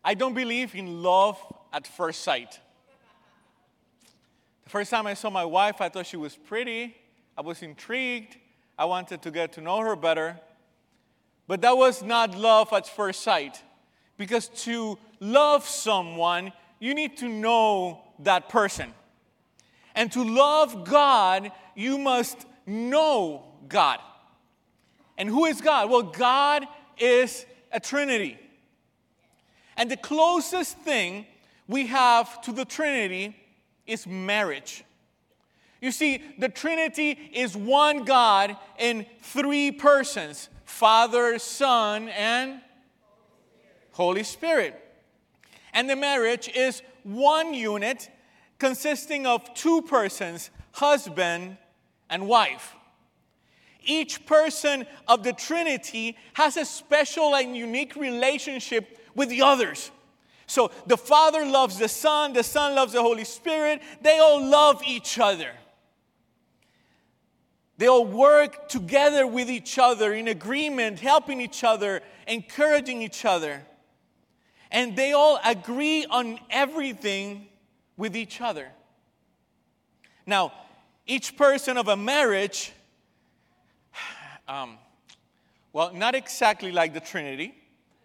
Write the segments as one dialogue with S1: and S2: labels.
S1: I don't believe in love at first sight. The first time I saw my wife, I thought she was pretty. I was intrigued. I wanted to get to know her better. But that was not love at first sight. Because to love someone, you need to know that person. And to love God, you must know God. And who is God? Well, God is a Trinity. And the closest thing we have to the Trinity is marriage. You see, the Trinity is one God in three persons: Father, Son, and Holy Spirit. And the marriage is one unit consisting of two persons, husband and wife. Each person of the Trinity has a special and unique relationship with the others. So the Father loves the Son loves the Holy Spirit. They all love each other. They all work together with each other in agreement, helping each other, encouraging each other. And they all agree on everything with each other. Now, each person of a marriage, not exactly like the Trinity,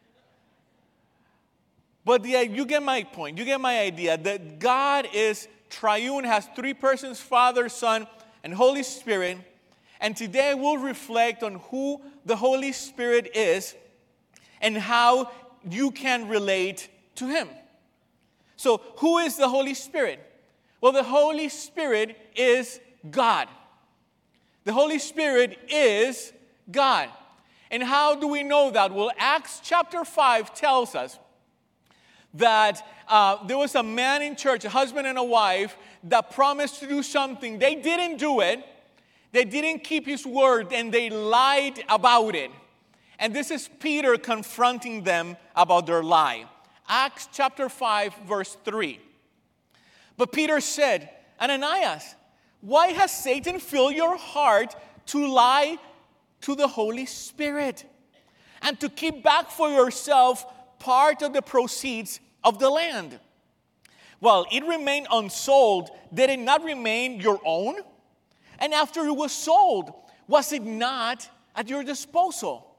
S1: but you get my point. You get my idea that God is triune, has three persons: Father, Son, and Holy Spirit. And today we'll reflect on who the Holy Spirit is and how you can relate to Him. So, who is the Holy Spirit? Well, the Holy Spirit is God. The Holy Spirit is God. And how do we know that? Well, Acts chapter 5 tells us that there was a man in church, a husband and a wife, that promised to do something. They didn't do it. They didn't keep his word, and they lied about it. And this is Peter confronting them about their lie. Acts chapter 5, verse 3. But Peter said, Ananias, why has Satan filled your heart to lie to the Holy Spirit and to keep back for yourself part of the proceeds of the land? Well, it remained unsold. Did it not remain your own? And after it was sold, was it not at your disposal?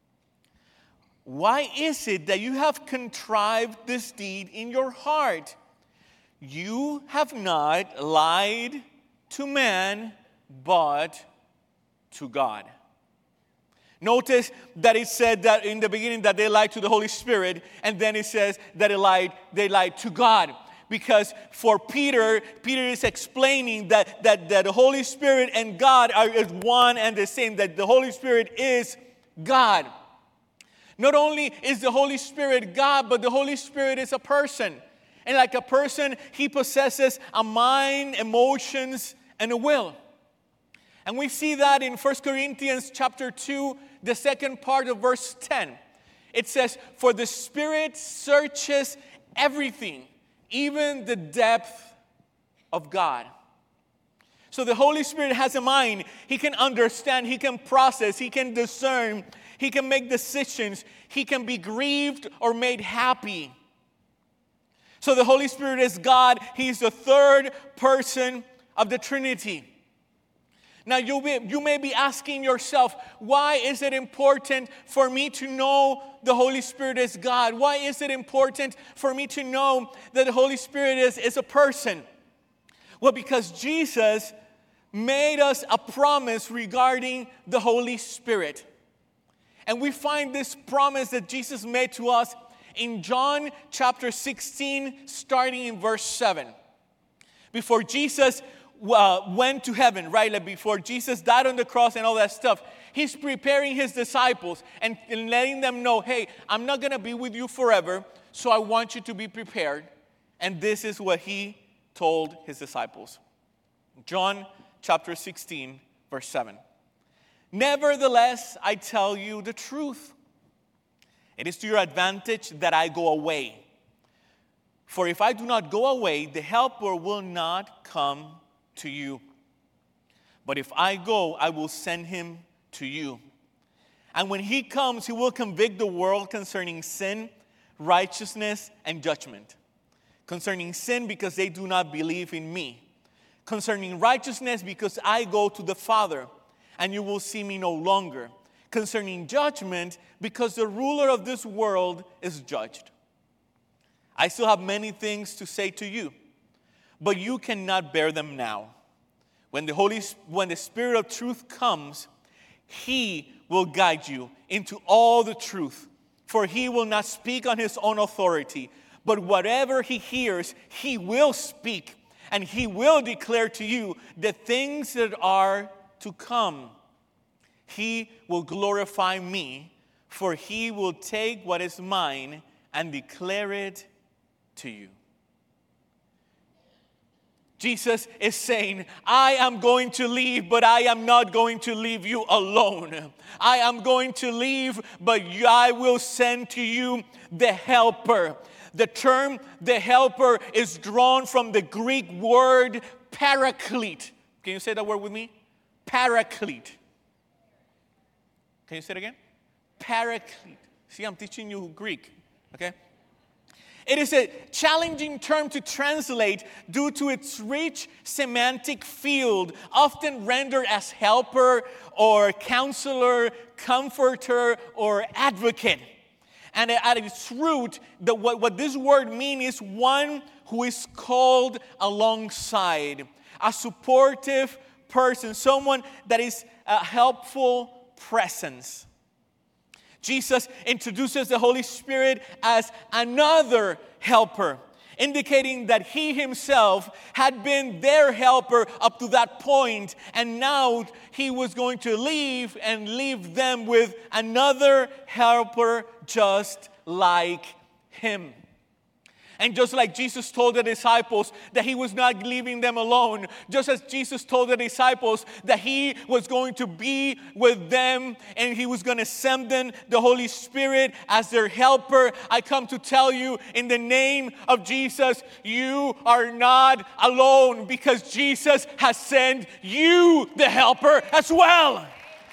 S1: Why is it that you have contrived this deed in your heart? You have not lied to man, but to God. Notice that it said that in the beginning that they lied to the Holy Spirit, and then it says that they lied to God. Because for Peter is explaining that the Holy Spirit and God are one and the same, that the Holy Spirit is God. Not only is the Holy Spirit God, but the Holy Spirit is a person. And like a person, He possesses a mind, emotions, and a will. And we see that in 1 Corinthians chapter 2, the second part of verse 10. It says, for the Spirit searches everything, even the depth of God. So the Holy Spirit has a mind. He can understand, He can process, He can discern, He can make decisions, He can be grieved or made happy. So the Holy Spirit is God. He's the third person of the Trinity. Now you may be asking yourself, why is it important for me to know the Holy Spirit is God? Why is it important for me to know that the Holy Spirit is a person? Well, because Jesus made us a promise regarding the Holy Spirit. And we find this promise that Jesus made to us in John chapter 16, starting in verse 7. Before Jesus went to heaven, right? Like before Jesus died on the cross and all that stuff, He's preparing His disciples and letting them know, hey, I'm not going to be with you forever, so I want you to be prepared. And this is what He told His disciples. John chapter 16, verse 7. Nevertheless, I tell you the truth. It is to your advantage that I go away. For if I do not go away, the Helper will not come to you. But if I go, I will send Him to you. And when He comes, He will convict the world concerning sin, righteousness, and judgment. Concerning sin, because they do not believe in me. Concerning righteousness, because I go to the Father, and you will see me no longer. Concerning judgment, because the ruler of this world is judged. I still have many things to say to you, but you cannot bear them now. When the Spirit of truth comes, He will guide you into all the truth. For He will not speak on His own authority, but whatever He hears, He will speak, and He will declare to you the things that are to come. He will glorify me, for He will take what is mine and declare it to you. Jesus is saying, I am going to leave, but I am not going to leave you alone. I am going to leave, but I will send to you the Helper. The term, the Helper, is drawn from the Greek word paraclete. Can you say that word with me? Paraclete. Can you say it again? Paraclete. See, I'm teaching you Greek, okay? It is a challenging term to translate due to its rich semantic field, often rendered as helper or counselor, comforter, or advocate. And at its root, what this word means is one who is called alongside, a supportive person, someone that is a helpful presence. Jesus introduces the Holy Spirit as another helper, indicating that He Himself had been their helper up to that point, and now He was going to leave and leave them with another helper just like Him. And just like Jesus told the disciples that He was not leaving them alone, just as Jesus told the disciples that He was going to be with them and He was going to send them the Holy Spirit as their helper, I come to tell you in the name of Jesus, you are not alone, because Jesus has sent you the helper as well.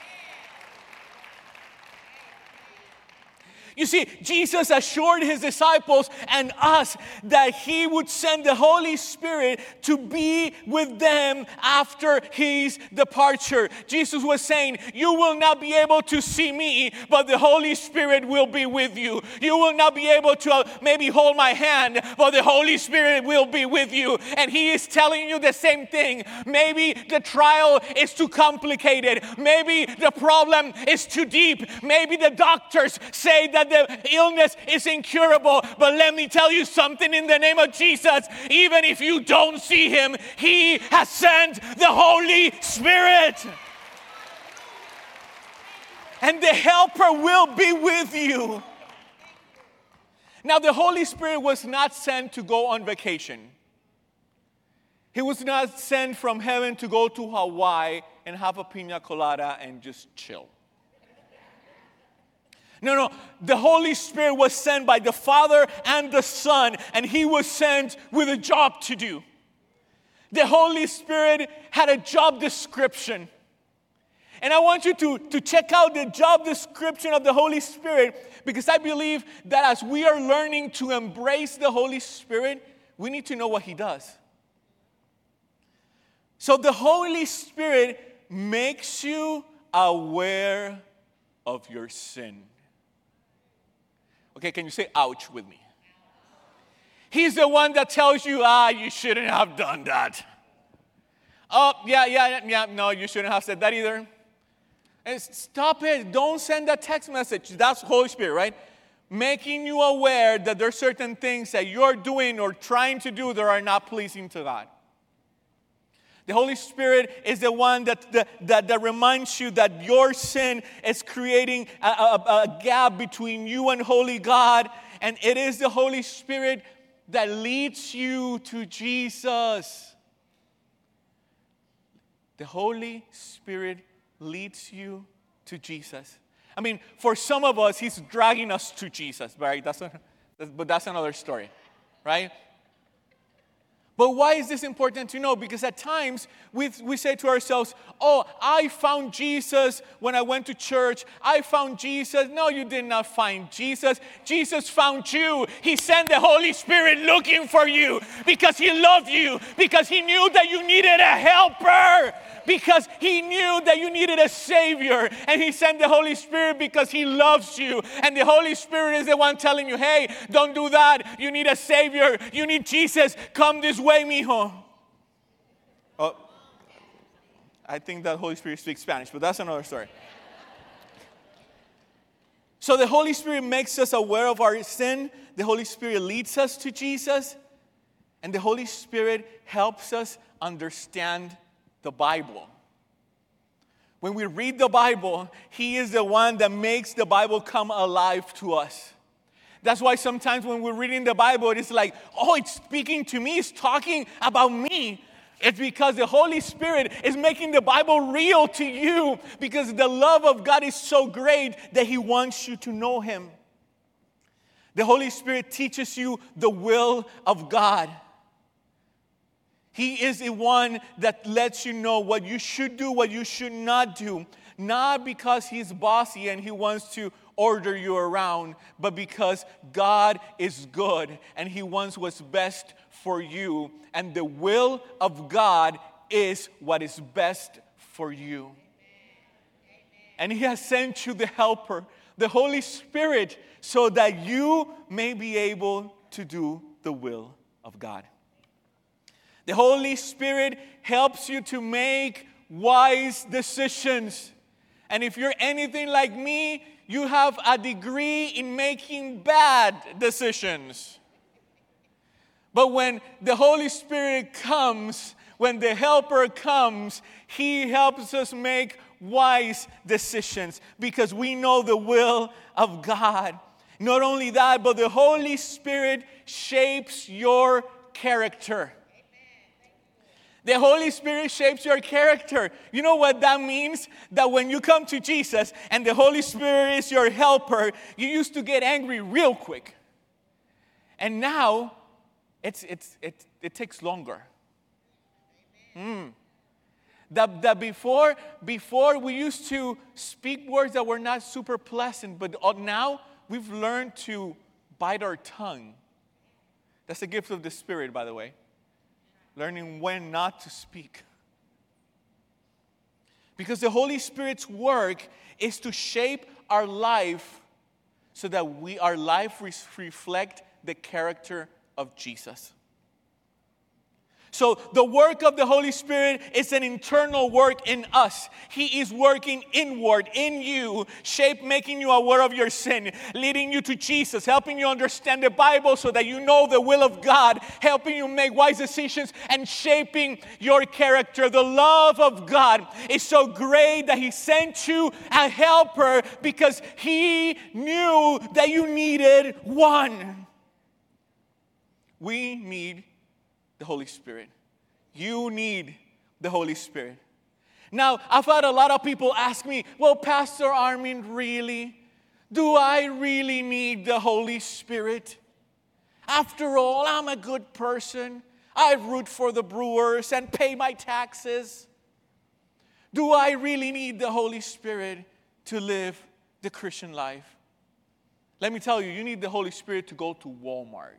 S1: You see, Jesus assured His disciples and us that He would send the Holy Spirit to be with them after His departure. Jesus was saying, you will not be able to see me, but the Holy Spirit will be with you. You will not be able to maybe hold my hand, but the Holy Spirit will be with you. And He is telling you the same thing. Maybe the trial is too complicated. Maybe the problem is too deep. Maybe the doctors say that the illness is incurable. But let me tell you something in the name of Jesus. Even if you don't see Him, He has sent the Holy Spirit. And the Helper will be with you. Now, the Holy Spirit was not sent to go on vacation. He was not sent from heaven to go to Hawaii and have a pina colada and just chill. No. The Holy Spirit was sent by the Father and the Son, and He was sent with a job to do. The Holy Spirit had a job description. And I want you to check out the job description of the Holy Spirit, because I believe that as we are learning to embrace the Holy Spirit, we need to know what He does. So the Holy Spirit makes you aware of your sin. Okay, can you say ouch with me? He's the one that tells you, you shouldn't have done that. Oh, yeah, no, you shouldn't have said that either. And stop it. Don't send that text message. That's Holy Spirit, right? Making you aware that there are certain things that you're doing or trying to do that are not pleasing to God. The Holy Spirit is the one that reminds you that your sin is creating a gap between you and holy God. And it is the Holy Spirit that leads you to Jesus. The Holy Spirit leads you to Jesus. I mean, for some of us, He's dragging us to Jesus, right? But that's another story, right? But why is this important to know? Because at times we say to ourselves, oh, I found Jesus when I went to church. I found Jesus. No, you did not find Jesus. Jesus found you. He sent the Holy Spirit looking for you because He loved you, because He knew that you needed a helper, because He knew that you needed a Savior. And He sent the Holy Spirit because He loves you. And the Holy Spirit is the one telling you, hey, don't do that. You need a Savior. You need Jesus. Come this way, mijo. Oh, I think that Holy Spirit speaks Spanish, but that's another story. So the Holy Spirit makes us aware of our sin. The Holy Spirit leads us to Jesus. And the Holy Spirit helps us understand the Bible. When we read the Bible, He is the one that makes the Bible come alive to us. That's why sometimes when we're reading the Bible, it's like, oh, it's speaking to me, it's talking about me. It's because the Holy Spirit is making the Bible real to you, because the love of God is so great that He wants you to know Him. The Holy Spirit teaches you the will of God. He is the one that lets you know what you should do, what you should not do. Not because He's bossy and He wants to order you around, but because God is good and He wants what's best for you. And the will of God is what is best for you. And He has sent you the Helper, the Holy Spirit, so that you may be able to do the will of God. The Holy Spirit helps you to make wise decisions. And if you're anything like me, you have a degree in making bad decisions. But when the Holy Spirit comes, when the Helper comes, He helps us make wise decisions because we know the will of God. Not only that, but the Holy Spirit shapes your character. The Holy Spirit shapes your character. You know what that means? That when you come to Jesus and the Holy Spirit is your helper, you used to get angry real quick. And now, it takes longer. That before we used to speak words that were not super pleasant, but now we've learned to bite our tongue. That's a gift of the Spirit, by the way. Learning when not to speak. Because the Holy Spirit's work is to shape our life so that our life reflect the character of Jesus. So the work of the Holy Spirit is an internal work in us. He is working inward in you, making you aware of your sin, leading you to Jesus, helping you understand the Bible so that you know the will of God, helping you make wise decisions and shaping your character. The love of God is so great that He sent you a helper because He knew that you needed one. We need the Holy Spirit. You need the Holy Spirit. Now, I've had a lot of people ask me, well, Pastor Armin, really? Do I really need the Holy Spirit? After all, I'm a good person. I root for the Brewers and pay my taxes. Do I really need the Holy Spirit to live the Christian life? Let me tell you, you need the Holy Spirit to go to Walmart.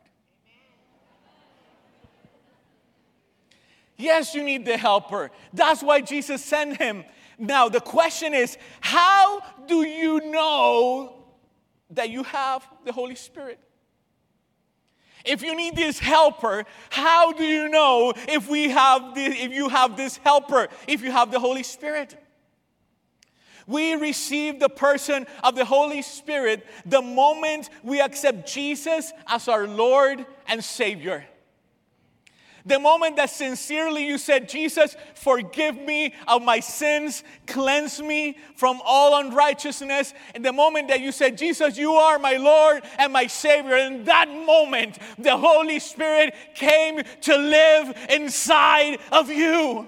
S1: Yes, you need the helper. That's why Jesus sent Him. Now, the question is, how do you know that you have the Holy Spirit? If you need this helper, how do you know if you have this helper, if you have the Holy Spirit? We receive the person of the Holy Spirit the moment we accept Jesus as our Lord and Savior. The moment that sincerely you said, Jesus, forgive me of my sins, cleanse me from all unrighteousness. And the moment that you said, Jesus, you are my Lord and my Savior. In that moment, the Holy Spirit came to live inside of you.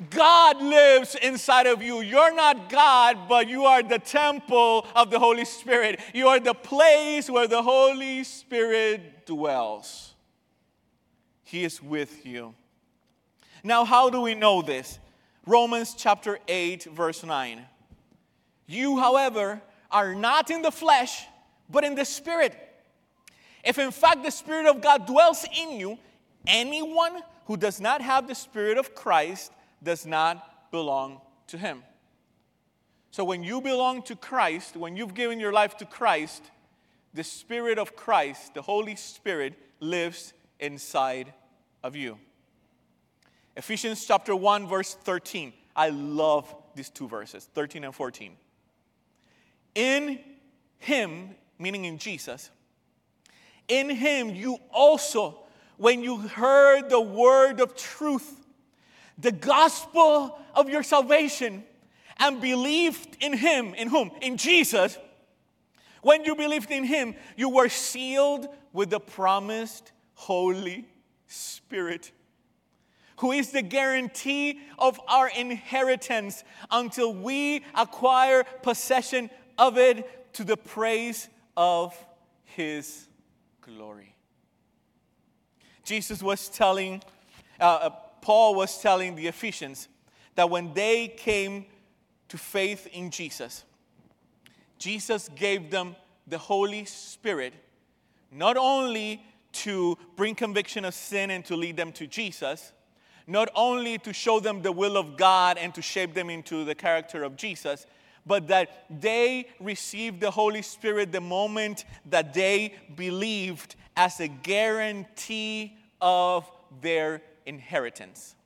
S1: God lives inside of you. You're not God, but you are the temple of the Holy Spirit. You are the place where the Holy Spirit dwells. He is with you. Now, how do we know this? Romans chapter 8, verse 9. You, however, are not in the flesh, but in the Spirit. If in fact the Spirit of God dwells in you, anyone who does not have the Spirit of Christ does not belong to Him. So when you belong to Christ, when you've given your life to Christ, the Spirit of Christ, the Holy Spirit, lives inside of you. Ephesians chapter 1, verse 13. I love these two verses, 13 and 14. In Him, meaning in Jesus, in Him you also, when you heard the word of truth, the gospel of your salvation, and believed in Him, in whom? In Jesus. When you believed in Him, you were sealed with the promised Holy Spirit, who is the guarantee of our inheritance until we acquire possession of it to the praise of His glory. Jesus was telling, Paul was telling the Ephesians that when they came to faith in Jesus, Jesus gave them the Holy Spirit, not only to bring conviction of sin and to lead them to Jesus, not only to show them the will of God and to shape them into the character of Jesus, but that they received the Holy Spirit the moment that they believed as a guarantee of their inheritance.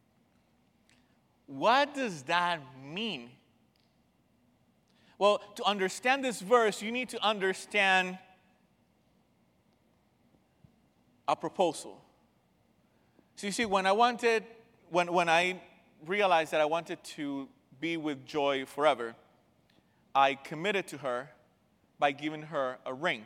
S1: What does that mean? Well, to understand this verse, you need to understand a proposal. So you see, when I realized that I wanted to be with Joy forever, I committed to her by giving her a ring.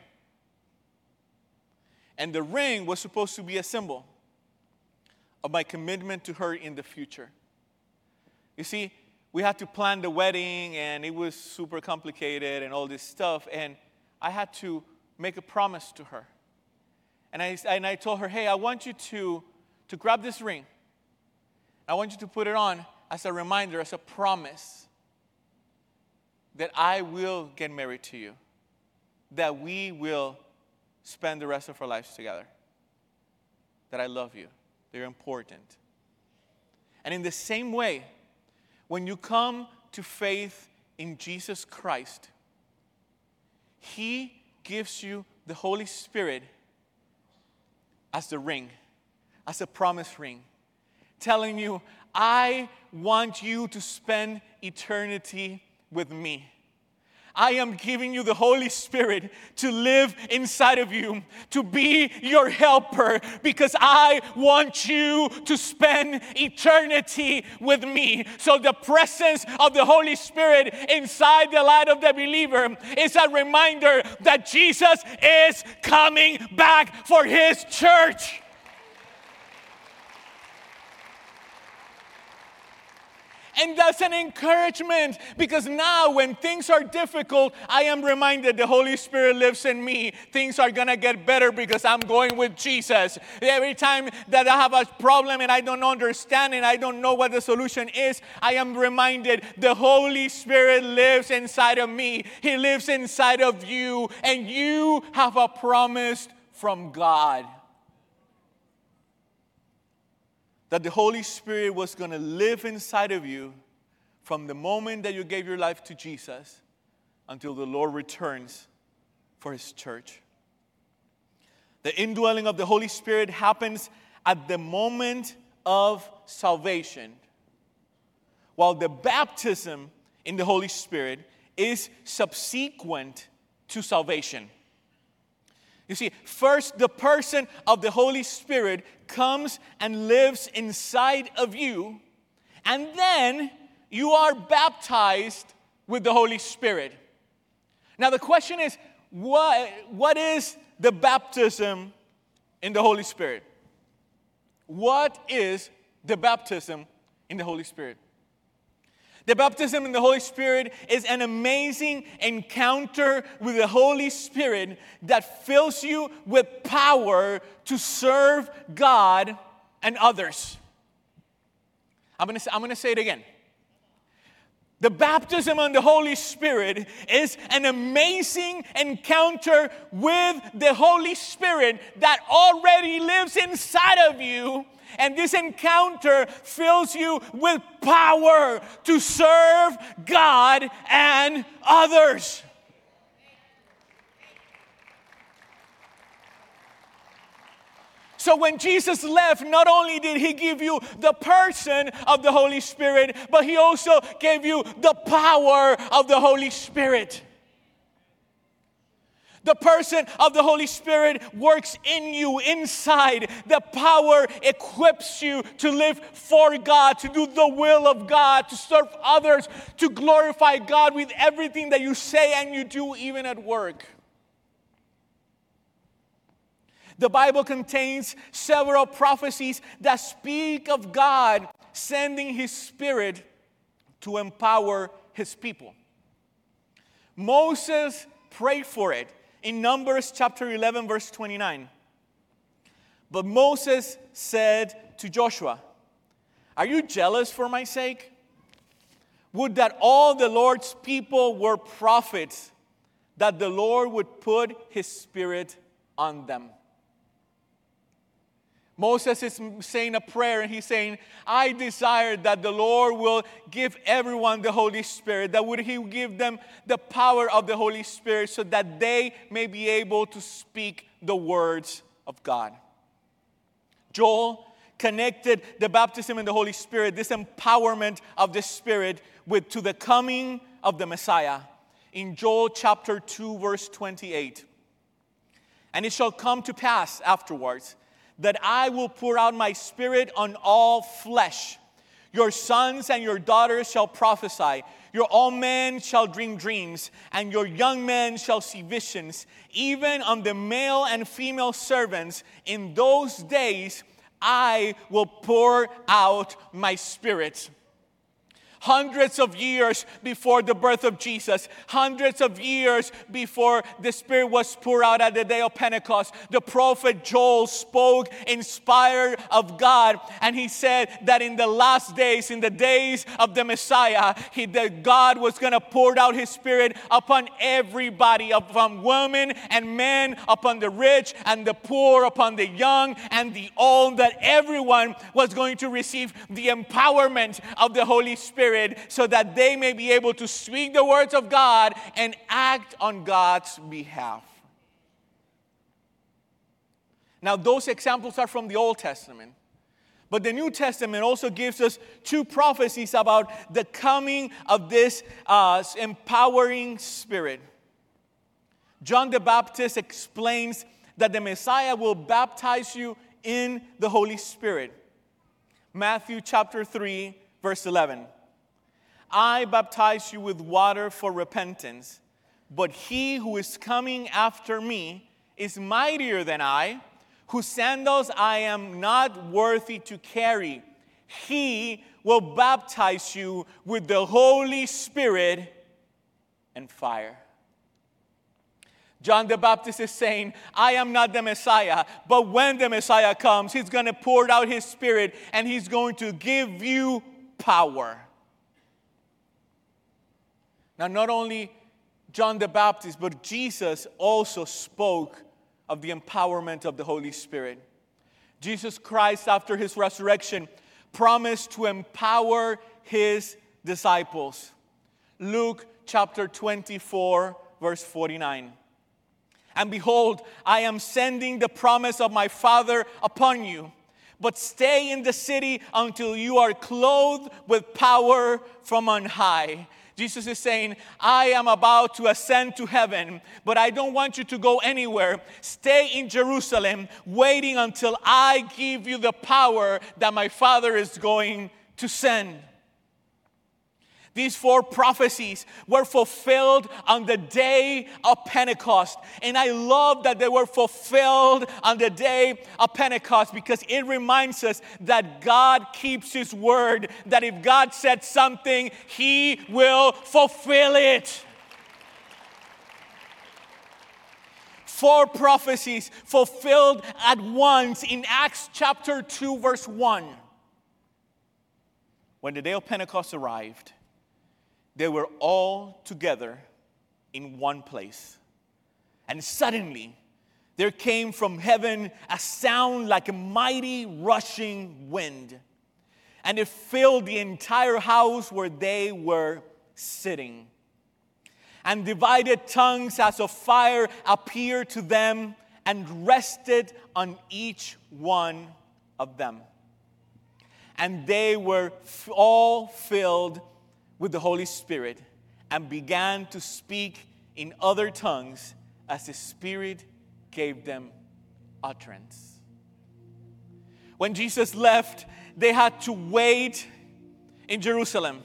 S1: And the ring was supposed to be a symbol of my commitment to her in the future. You see, we had to plan the wedding, and it was super complicated and all this stuff, and I had to make a promise to her. And I told her, hey, I want you to grab this ring. I want you to put it on as a reminder, as a promise that I will get married to you, that we will spend the rest of our lives together, that I love you. They're important. And in the same way, when you come to faith in Jesus Christ, He gives you the Holy Spirit as the ring, as a promise ring, telling you, I want you to spend eternity with me. I am giving you the Holy Spirit to live inside of you, to be your helper, because I want you to spend eternity with me. So the presence of the Holy Spirit inside the life of the believer is a reminder that Jesus is coming back for His church. And that's an encouragement, because now when things are difficult, I am reminded the Holy Spirit lives in me. Things are going to get better because I'm going with Jesus. Every time that I have a problem and I don't understand and I don't know what the solution is, I am reminded the Holy Spirit lives inside of me. He lives inside of you, and you have a promise from God that the Holy Spirit was going to live inside of you from the moment that you gave your life to Jesus until the Lord returns for His church. The indwelling of the Holy Spirit happens at the moment of salvation, while the baptism in the Holy Spirit is subsequent to salvation. You see, first the person of the Holy Spirit comes and lives inside of you, and then you are baptized with the Holy Spirit. Now the question is, what is the baptism in the Holy Spirit? What is the baptism in the Holy Spirit. The baptism in the Holy Spirit is an amazing encounter with the Holy Spirit that fills you with power to serve God and others. I'm going to say it again. The baptism in the Holy Spirit is an amazing encounter with the Holy Spirit that already lives inside of you. And this encounter fills you with power to serve God and others. So when Jesus left, not only did he give you the person of the Holy Spirit, but he also gave you the power of the Holy Spirit. The person of the Holy Spirit works in you, inside. The power equips you to live for God, to do the will of God, to serve others, to glorify God with everything that you say and you do, even at work. The Bible contains several prophecies that speak of God sending His Spirit to empower His people. Moses prayed for it in Numbers chapter 11, verse 29. But Moses said to Joshua, "Are you jealous for my sake? Would that all the Lord's people were prophets, that the Lord would put His Spirit on them." Moses is saying a prayer, and he's saying, I desire that the Lord will give everyone the Holy Spirit, that would He give them the power of the Holy Spirit so that they may be able to speak the words of God. Joel connected the baptism in the Holy Spirit, this empowerment of the Spirit, to the coming of the Messiah. In Joel chapter 2, verse 28. And it shall come to pass afterwards that I will pour out my Spirit on all flesh. Your sons and your daughters shall prophesy. Your old men shall dream dreams, and your young men shall see visions. Even on the male and female servants, in those days I will pour out my Spirit. Hundreds of years before the birth of Jesus, hundreds of years before the Spirit was poured out at the day of Pentecost, the prophet Joel spoke inspired of God, and he said that in the last days, in the days of the Messiah, that God was going to pour out His Spirit upon everybody, upon women and men, upon the rich and the poor, upon the young and the old, that everyone was going to receive the empowerment of the Holy Spirit, so that they may be able to speak the words of God and act on God's behalf. Now, those examples are from the Old Testament. But the New Testament also gives us two prophecies about the coming of this empowering Spirit. John the Baptist explains that the Messiah will baptize you in the Holy Spirit. Matthew chapter 3, verse 11. I baptize you with water for repentance, but He who is coming after me is mightier than I, whose sandals I am not worthy to carry. He will baptize you with the Holy Spirit and fire. John the Baptist is saying, I am not the Messiah, but when the Messiah comes, He's going to pour out His Spirit, and He's going to give you power. Now, not only John the Baptist, but Jesus also spoke of the empowerment of the Holy Spirit. Jesus Christ, after His resurrection, promised to empower His disciples. Luke chapter 24, verse 49. And behold, I am sending the promise of my Father upon you. But stay in the city until you are clothed with power from on high. Jesus is saying, I am about to ascend to heaven, but I don't want you to go anywhere. Stay in Jerusalem, waiting until I give you the power that my Father is going to send. These 4 prophecies were fulfilled on the day of Pentecost. And I love that they were fulfilled on the day of Pentecost because it reminds us that God keeps His word, that if God said something, He will fulfill it. 4 prophecies fulfilled at once in Acts chapter 2, verse 1. When the day of Pentecost arrived, they were all together in one place. And suddenly, there came from heaven a sound like a mighty rushing wind. And it filled the entire house where they were sitting. And divided tongues as of fire appeared to them and rested on each one of them. And they were all filled with the Holy Spirit and began to speak in other tongues as the Spirit gave them utterance. When Jesus left, they had to wait in Jerusalem.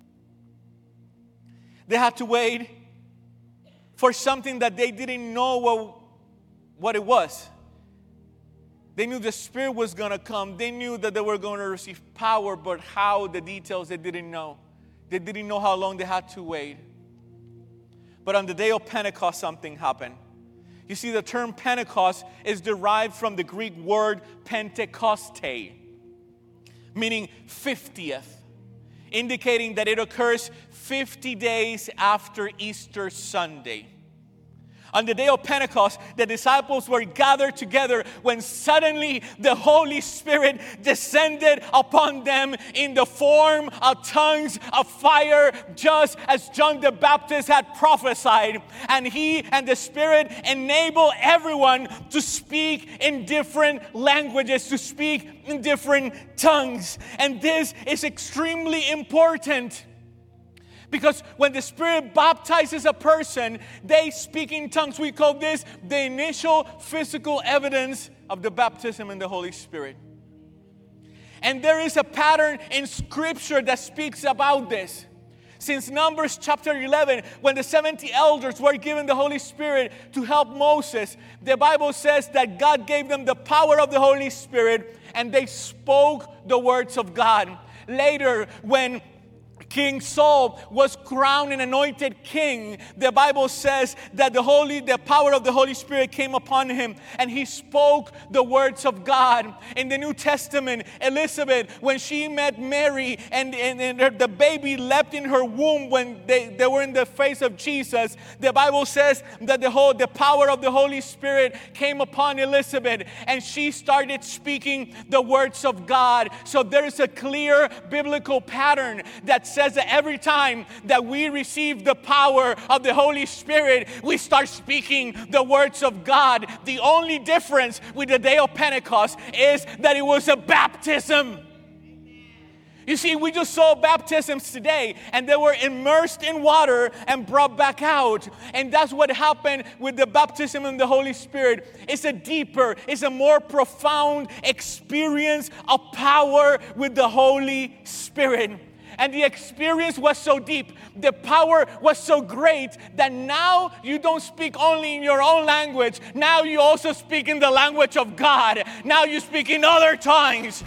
S1: They had to wait for something that they didn't know what it was. They knew the Spirit was going to come. They knew that they were going to receive power, but how, the details, they didn't know. They didn't know how long they had to wait. But on the day of Pentecost, something happened. You see, the term Pentecost is derived from the Greek word Pentekoste, meaning 50th, indicating that it occurs 50 days after Easter Sunday. On the day of Pentecost, the disciples were gathered together when suddenly the Holy Spirit descended upon them in the form of tongues of fire, just as John the Baptist had prophesied. And He and the Spirit enabled everyone to speak in different languages, to speak in different tongues. And this is extremely important. Because when the Spirit baptizes a person, they speak in tongues. We call this the initial physical evidence of the baptism in the Holy Spirit. And there is a pattern in Scripture that speaks about this. Since Numbers chapter 11, when the 70 elders were given the Holy Spirit to help Moses, the Bible says that God gave them the power of the Holy Spirit and they spoke the words of God. Later, when King Saul was crowned and anointed king, the Bible says that the power of the Holy Spirit came upon him and he spoke the words of God. In the New Testament, Elizabeth, when she met Mary and the baby leapt in her womb when they were in the face of Jesus, the Bible says that the power of the Holy Spirit came upon Elizabeth and she started speaking the words of God. So there is a clear biblical pattern that says that every time that we receive the power of the Holy Spirit, we start speaking the words of God. The only difference with the day of Pentecost is that it was a baptism. You see, we just saw baptisms today, and they were immersed in water and brought back out. And that's what happened with the baptism in the Holy Spirit. It's a deeper, it's a more profound experience of power with the Holy Spirit. And the experience was so deep, the power was so great that now you don't speak only in your own language. Now you also speak in the language of God. Now you speak in other tongues.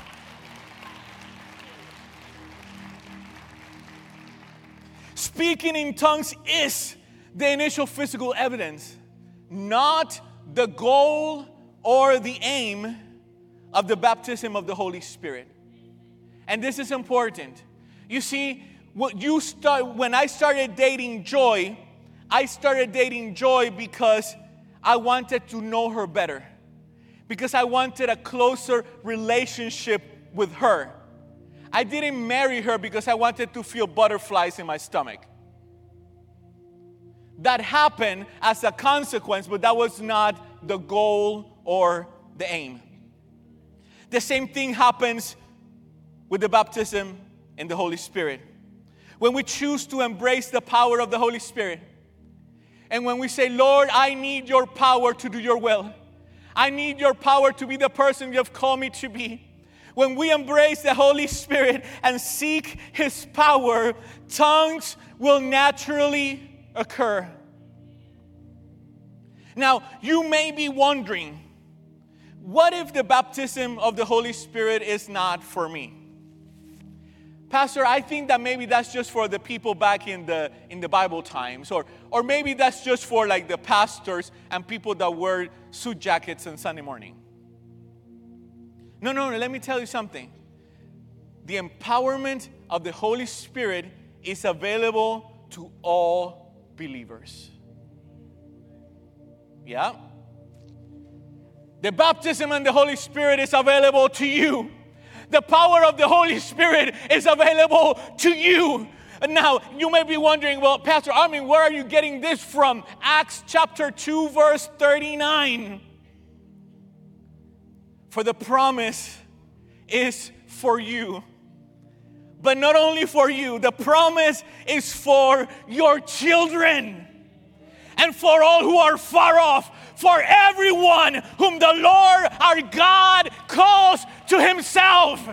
S1: Speaking in tongues is the initial physical evidence, not the goal or the aim of the baptism of the Holy Spirit. And this is important. You see, when I started dating Joy, because I wanted to know her better. Because I wanted a closer relationship with her. I didn't marry her because I wanted to feel butterflies in my stomach. That happened as a consequence, but that was not the goal or the aim. The same thing happens with the baptism in the Holy Spirit. When we choose to embrace the power of the Holy Spirit, and when we say, Lord, I need your power to do your will. I need your power to be the person you have called me to be. when we embrace the Holy Spirit and seek His power, tongues will naturally occur. Now, you may be wondering, what if the baptism of the Holy Spirit is not for me? Pastor, I think that maybe that's just for the people back in the Bible times, or maybe that's just for like the pastors and people that wear suit jackets on Sunday morning. No, let me tell you something. The empowerment of the Holy Spirit is available to all believers. Yeah? The baptism in the Holy Spirit is available to you. The power of the Holy Spirit is available to you. And now, you may be wondering, well, Pastor Armin, where are you getting this from? Acts chapter 2, verse 39. For the promise is for you. But not only for you, the promise is for your children. And for all who are far off, for everyone whom the Lord our God calls to Himself.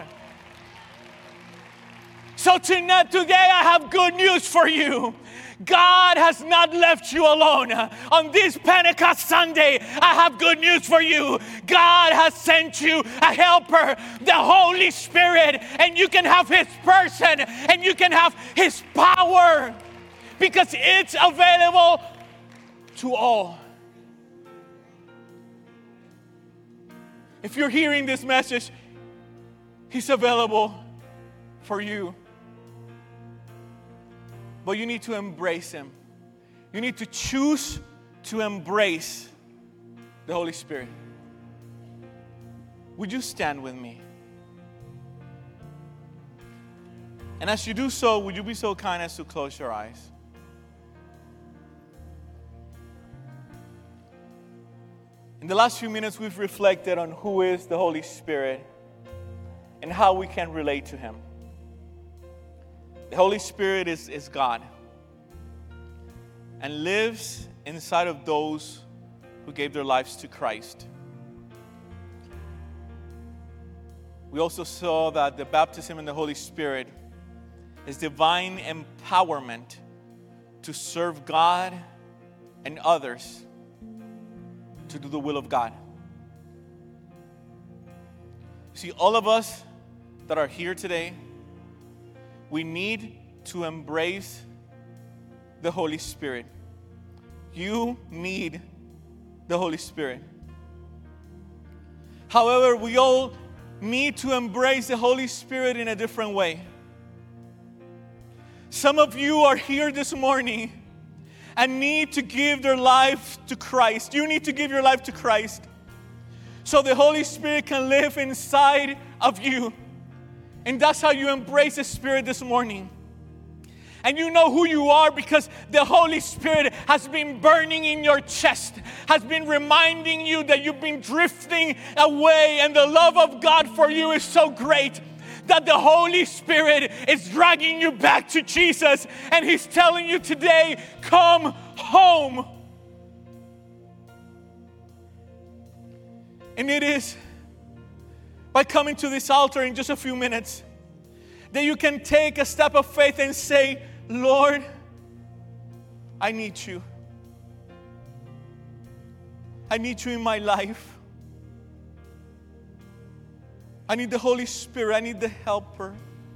S1: So today I have good news for you. God has not left you alone. On this Pentecost Sunday, I have good news for you. God has sent you a helper, the Holy Spirit, and you can have His person, and you can have His power, because it's available to all. If you're hearing this message, He's available for you. But you need to embrace Him. You need to choose to embrace the Holy Spirit. Would you stand with me? And as you do so, would you be so kind as to close your eyes? In the last few minutes, we've reflected on who is the Holy Spirit and how we can relate to Him. The Holy Spirit is God and lives inside of those who gave their lives to Christ. We also saw that the baptism in the Holy Spirit is divine empowerment to serve God and others, to do the will of God. See, all of us that are here today, we need to embrace the Holy Spirit. You need the Holy Spirit. However, we all need to embrace the Holy Spirit in a different way. Some of you are here this morning and need to give their life to Christ. You need to give your life to Christ so the Holy Spirit can live inside of you. And that's how you embrace the Spirit this morning. And you know who you are because the Holy Spirit has been burning in your chest, has been reminding you that you've been drifting away, and the love of God for you is so great that the Holy Spirit is dragging you back to Jesus, and He's telling you today, come home. And it is by coming to this altar in just a few minutes that you can take a step of faith and say, Lord, I need you. I need you in my life. I need the Holy Spirit. I need the helper.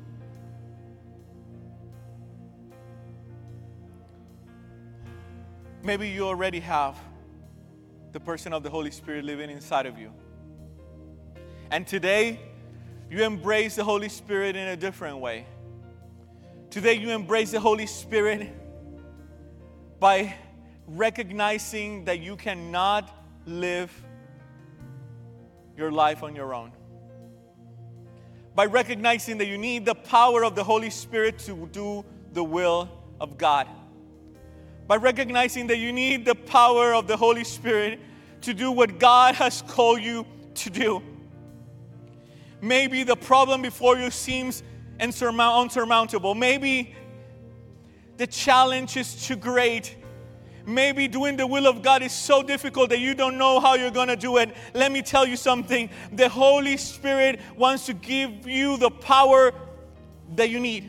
S1: Maybe you already have the person of the Holy Spirit living inside of you. And today, you embrace the Holy Spirit in a different way. Today, you embrace the Holy Spirit by recognizing that you cannot live your life on your own. By recognizing that you need the power of the Holy Spirit to do the will of God. By recognizing that you need the power of the Holy Spirit to do what God has called you to do. Maybe the problem before you seems unsurmountable. Maybe the challenge is too great. Maybe doing the will of God is so difficult that you don't know how you're going to do it. Let me tell you something. The Holy Spirit wants to give you the power that you need.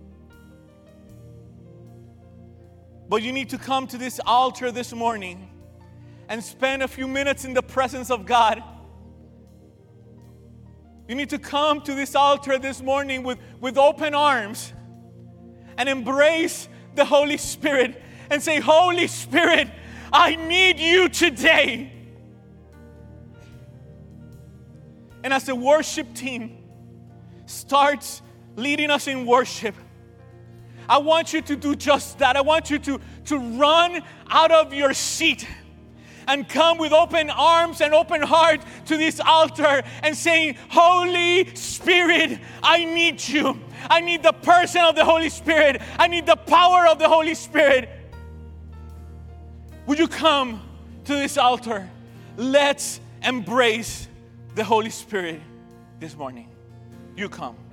S1: But you need to come to this altar this morning and spend a few minutes in the presence of God. You need to come to this altar this morning with open arms and embrace the Holy Spirit and say, Holy Spirit, I need you today. And as the worship team starts leading us in worship, I want you to do just that. I want you to run out of your seat and come with open arms and open heart to this altar and saying, Holy Spirit, I need you. I need the person of the Holy Spirit. I need the power of the Holy Spirit. Would you come to this altar? Let's embrace the Holy Spirit this morning. You come.